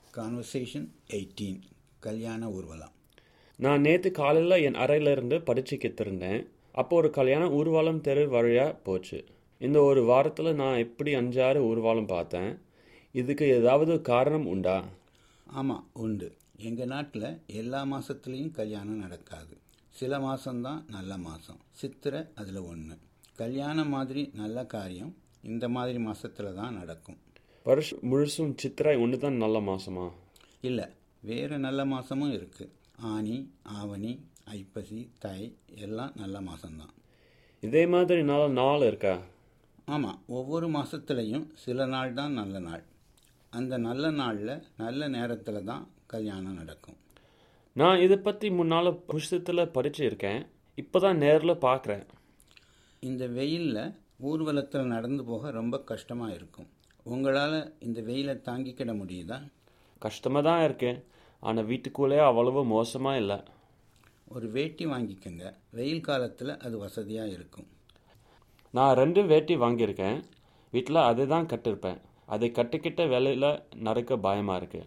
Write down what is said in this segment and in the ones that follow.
Conversation 18 கல்யாண ஊர்வலம். நான் நேற்று காலையில் என் அறையிலிருந்து படிச்சுக்கிட்டு இருந்தேன். அப்போ ஒரு கல்யாண ஊர்வலம் தெரு வழியாக போச்சு. இந்த ஒரு வாரத்தில் நான் எப்படி 5-6 ஊர்வலம் பார்த்தேன். இதுக்கு ஏதாவது காரணம் உண்டா? ஆமாம், உண்டு. எங்கள் நாட்டில் எல்லா மாதத்துலேயும் கல்யாணம் நடக்காது. சில மாதம்தான் நல்ல மாதம். சித்திரை அதில் ஒன்று. கல்யாணம் மாதிரி நல்ல காரியம் இந்த மாதிரி மாதத்தில் தான் நடக்கும். வருஷம் முழுசும் சித்திரை ஒன்று தான் நல்ல மாதமா? இல்லை, வேறு நல்ல மாதமும் இருக்குது. ஆனி, ஆவணி, ஐப்பசி, தை எல்லாம் நல்ல மாதம்தான். இதே மாதிரி நல்ல நாள் இருக்கா? ஆமாம், ஒவ்வொரு மாதத்துலேயும் சில நாள் தான் நல்ல நாள். அந்த நல்ல நாளில் நல்ல நேரத்தில் தான் கல்யாணம் நடக்கும். நான் இதை பற்றி முன்னால் புஸ்தகத்தில் படிச்சிருக்கேன். இப்போ தான் நேரில் பார்க்குறேன். இந்த வெயிலில் ஊர்வலத்தில் நடந்து போக ரொம்ப கஷ்டமாக இருக்கும். உங்களால் இந்த வெயிலை தாங்கிக்கிட முடியுதா? கஷ்டமாக தான் இருக்கு. ஆனால் வீட்டுக்குள்ளே அவ்வளவு மோசமாக இல்லை. ஒரு வேட்டி வாங்கிக்கோங்க. வெயில் காலத்தில் அது வசதியாக இருக்கும். நான் 2 வேட்டி வாங்கியிருக்கேன். வீட்டில் அதை தான் கட்டிருப்பேன். அதை கட்டிக்கிட்ட வேலையில் நடக்க பயமாக இருக்குது.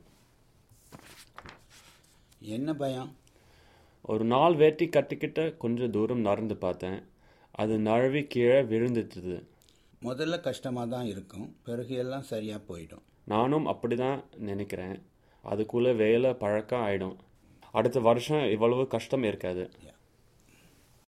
என்ன பயம்? ஒரு நாள் வேட்டி கட்டிக்கிட்ட கொஞ்சம் தூரம் நடந்து பார்த்தேன். அது நழுவி கீழே விழுந்துட்டுது. முதல்ல கஷ்டமாக தான் இருக்கும், பிறகு எல்லாம் சரியாக போயிடும். நானும் அப்படி தான் நினைக்கிறேன். அதுக்குள்ளே வேலை பழக்கம் ஆகிடும். அடுத்த வருஷம் இவ்வளவு கஷ்டம் இருக்காது.